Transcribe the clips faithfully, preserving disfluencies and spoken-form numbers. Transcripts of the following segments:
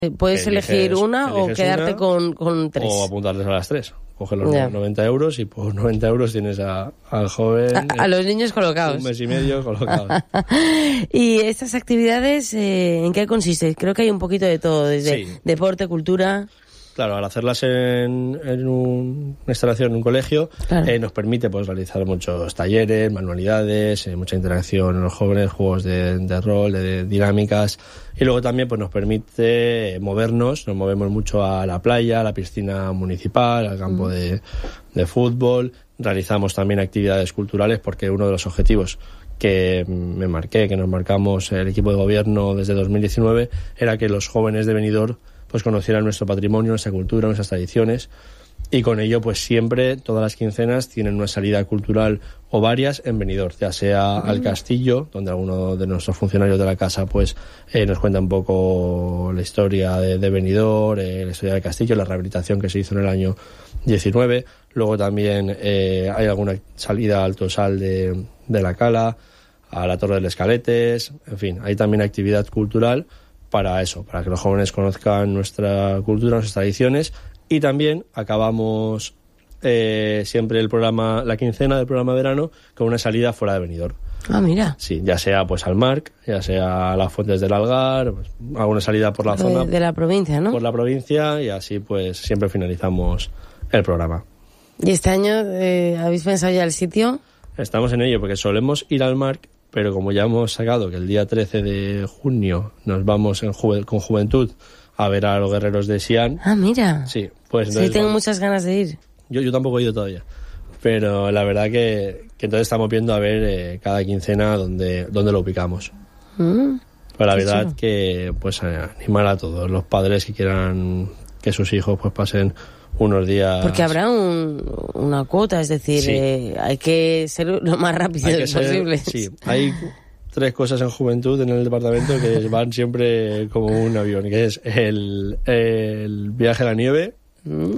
Puedes Eliges, elegir una o quedarte una, con, con tres. O apuntarles a las tres. Coges los yeah. noventa euros y por noventa euros tienes a, al joven... A, a los niños colocados. Un mes y medio colocados. ¿Y estas actividades eh, en qué consiste? Creo que hay un poquito de todo, desde sí. deporte, cultura... Claro, al hacerlas en, en un, una instalación en un colegio, claro. eh, nos permite pues realizar muchos talleres, manualidades, eh, mucha interacción en los jóvenes, juegos de, de rol, de, de dinámicas, y luego también pues nos permite movernos, nos movemos mucho a la playa, a la piscina municipal, al campo mm. de, de fútbol, realizamos también actividades culturales porque uno de los objetivos que me marqué, que nos marcamos el equipo de gobierno desde dos mil diecinueve, era que los jóvenes de Benidorm pues conocieran nuestro patrimonio, nuestra cultura, nuestras tradiciones, y con ello pues siempre todas las quincenas tienen una salida cultural o varias en Benidorm, ya sea uh-huh. al castillo, donde alguno de nuestros funcionarios de la casa pues eh, nos cuenta un poco la historia de, de Benidorm, eh, la historia del castillo, la rehabilitación que se hizo en el año diecinueve, luego también eh, hay alguna salida al Tosal de, de la Cala, a la Torre del Escaletes, en fin, hay también actividad cultural para eso, para que los jóvenes conozcan nuestra cultura, nuestras tradiciones, y también acabamos eh, siempre el programa, la quincena del programa de verano, con una salida fuera de Benidorm. Ah, mira. Sí, ya sea pues al Marc, ya sea a las Fuentes del Algar, pues, alguna salida por la de, zona. De la provincia, ¿no? Por la provincia, y así pues siempre finalizamos el programa. ¿Y este año eh, habéis pensado ya el sitio? Estamos en ello, porque solemos ir al Marc, pero como ya hemos sacado que el día trece de junio nos vamos en juve, con Juventud a ver a los guerreros de Xi'an. Ah, mira. Sí, pues entonces, sí, tengo vamos. muchas ganas de ir. Yo, yo tampoco he ido todavía, pero la verdad que, que entonces estamos viendo a ver eh, cada quincena dónde, dónde lo ubicamos. Mm, pero la verdad chulo. Que pues animar a todos los padres que quieran que sus hijos pues pasen unos días... Porque habrá un, una cuota, es decir, sí. eh, hay que ser lo más rápido posible. Sí, hay tres cosas en Juventud en el departamento que van siempre como un avión, que es el, el viaje a la nieve, mm.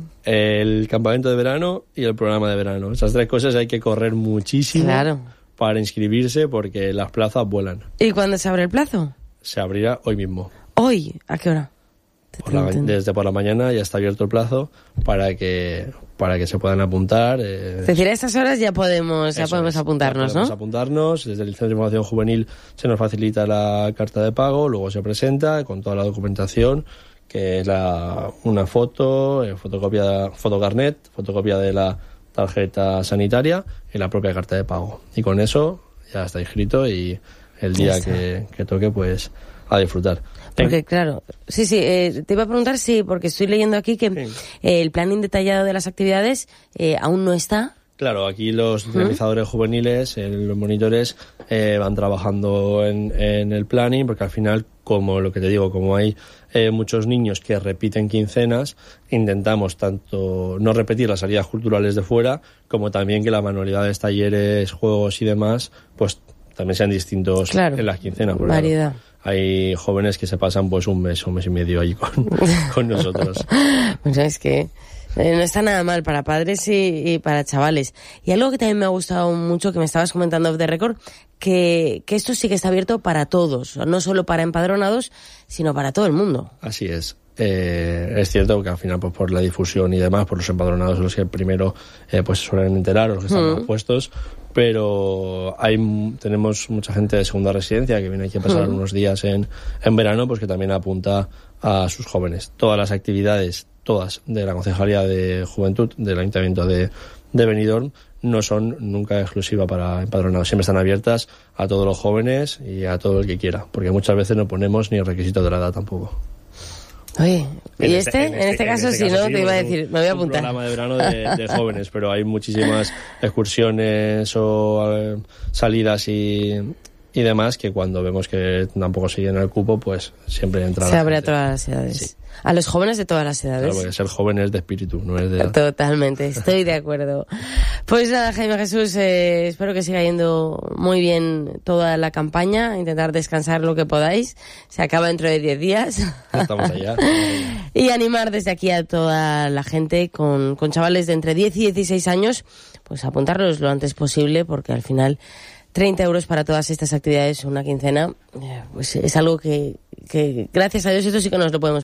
el campamento de verano y el programa de verano. Esas tres cosas hay que correr muchísimo claro. para inscribirse porque las plazas vuelan. ¿Y cuándo se abre el plazo? Se abrirá hoy mismo. ¿Hoy? ¿A qué hora? Por la, desde por la mañana ya está abierto el plazo para que para que se puedan apuntar. Eh, es decir, a estas horas ya podemos ya podemos es, apuntarnos, ya podemos ¿no? apuntarnos. Desde el Centro de Información Juvenil se nos facilita la carta de pago, luego se presenta con toda la documentación, que es la, una foto, eh, fotocopia, fotocarnet, fotocopia de la tarjeta sanitaria y la propia carta de pago. Y con eso ya está inscrito y el día que, que toque, pues a disfrutar. Porque claro, sí, sí, eh, te iba a preguntar, sí, porque estoy leyendo aquí que sí. eh, el planning detallado de las actividades eh, aún no está. Claro, aquí los ¿Mm? Dinamizadores juveniles, eh, los monitores, eh, van trabajando en, en el planning, porque al final, como lo que te digo, como hay eh, muchos niños que repiten quincenas, intentamos tanto no repetir las salidas culturales de fuera, como también que las manualidades, talleres, juegos y demás, pues también sean distintos claro, en las quincenas. Variedad. Hay jóvenes que se pasan pues un mes, un mes y medio allí con, con nosotros. Pues es que eh, no está nada mal para padres y, y para chavales. Y algo que también me ha gustado mucho, que me estabas comentando off the record, que, que esto sí que está abierto para todos, no solo para empadronados, sino para todo el mundo. Así es. Eh, es cierto que al final, pues por la difusión y demás, por los empadronados los que primero eh, pues se suelen enterar, o los que están mm. más puestos, pero hay tenemos mucha gente de segunda residencia que viene aquí a pasar mm. unos días en, en verano, pues que también apunta a sus jóvenes. Todas las actividades, todas de la Concejalía de Juventud del Ayuntamiento de, de Benidorm, no son nunca exclusivas para empadronados, siempre están abiertas a todos los jóvenes y a todo el que quiera, porque muchas veces no ponemos ni requisitos de la edad tampoco. Oye, ¿y este? En este, en este caso, en este si caso, no, sí, te iba a decir, me voy a apuntar. Es un programa de verano de, de jóvenes, pero hay muchísimas excursiones o eh, salidas y, y demás que cuando vemos que tampoco se llena el cupo, pues siempre entra. Se abre a todas las edades. Sí. A los jóvenes de todas las edades. Claro, porque ser joven es de espíritu, no es de edad. Totalmente, estoy de acuerdo. Pues nada, Jaime Jesús, eh, espero que siga yendo muy bien toda la campaña, intentar descansar lo que podáis. Se acaba dentro de diez días. Estamos allá. Y animar desde aquí a toda la gente con, con chavales de entre diez y dieciséis años, pues apuntarlos lo antes posible, porque al final treinta euros para todas estas actividades, una quincena, pues es algo que, que gracias a Dios esto sí que nos lo podemos